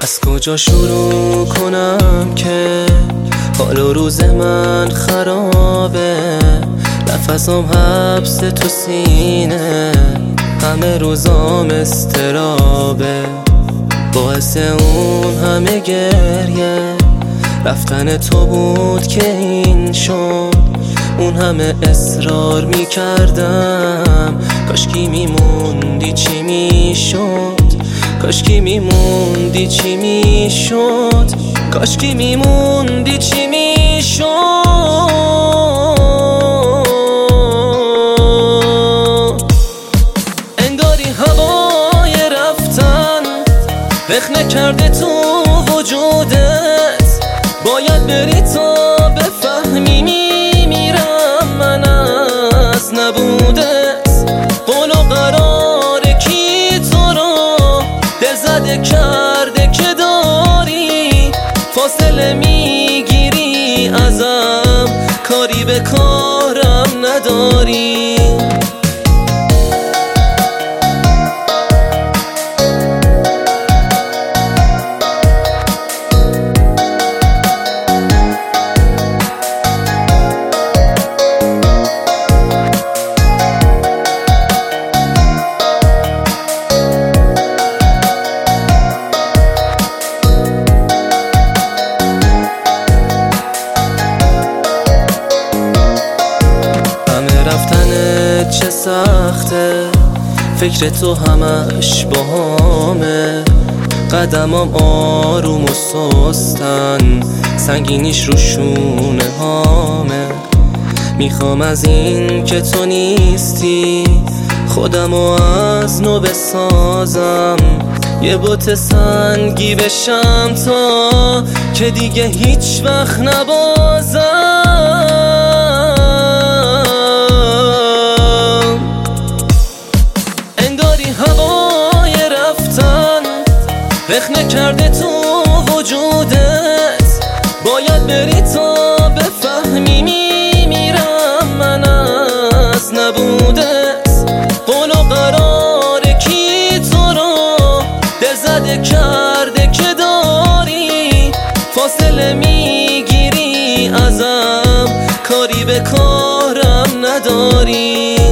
از کجا شروع کنم که حال و روز من خرابه، نفسم حبس تو سینه، همه روزام استرابه، باعث اون همه گریه رفتن تو بود که این شد. اون همه اصرار میکردم، کاشکی میموندی چی میشد، کاشکی میموندی چی میشد، کاشکی میموندی چی میشد. انگاری هوای رفتن رخ نکرده تو وجودت، باید بری تا بفهمی میمیرم من از نبودت. قول و قرار کی تو رو دل زده کرده که داری، فاصله میگیری ازم، کاری به کارم نداری. چه سخته فکر تو همش باهامه، قدمام آروم و سستن، سنگینیش رو شونه هامه. میخوام از این که تو نیستی خودمو از نو بسازم، یه بت سنگی بشم تا که دیگه هیچ وقت نبازم. هوای رفتن رخ نکرده تو وجودت، باید بری تا بفهمی میمیرم من از نبودت. قول و قرار کی تو رو دل زده کرده که داری، فاصله میگیری ازم، کاری به کارم نداری.